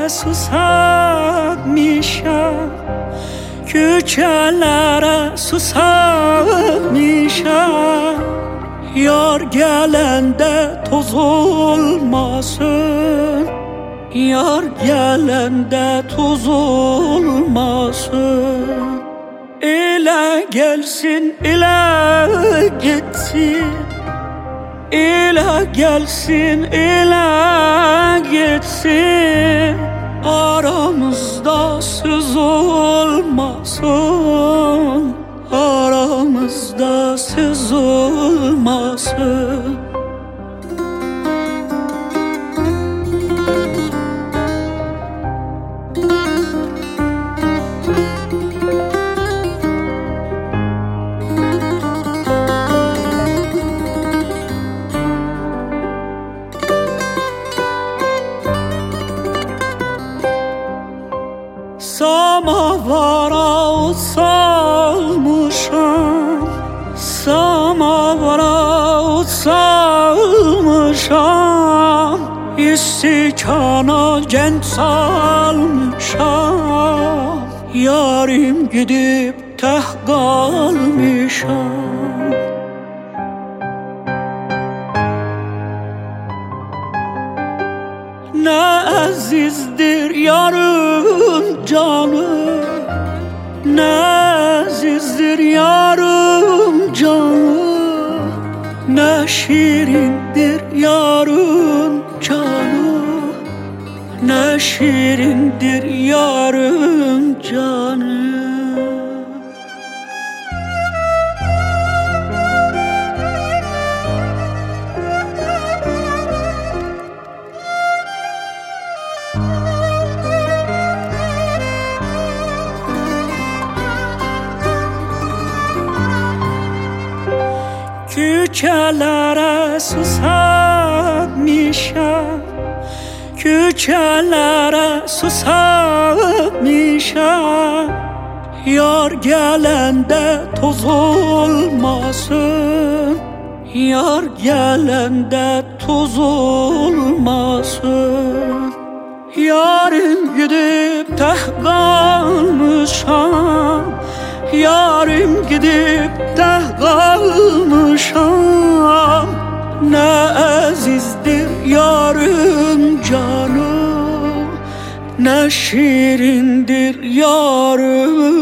susamışam, küçelere susamışam. Yar gelende toz olmasın, yar gelende toz olmasın. İle gelsin, ile gitsin, ile gelsin, ile gitsin. Aramızda söz olmasın, aramızda söz olmasın. Samavara ot salmışam, samavara ot salmışam. İstikana cent salmışam, yarim gidip teh kalmışam. Ne azizdir yarın canı, ne azizdir yarın canı, ne şirindir yarın canı, ne şirindir yarın canı. Küçelere susamışam, küçelere susamışam. Yar gelende toz olmasın, yar gelende toz olmasın. Yarim gidip teh kalmışam, yarim gidip teh kalmışam. Ne azizdir yarın canı, ne şirindir yarın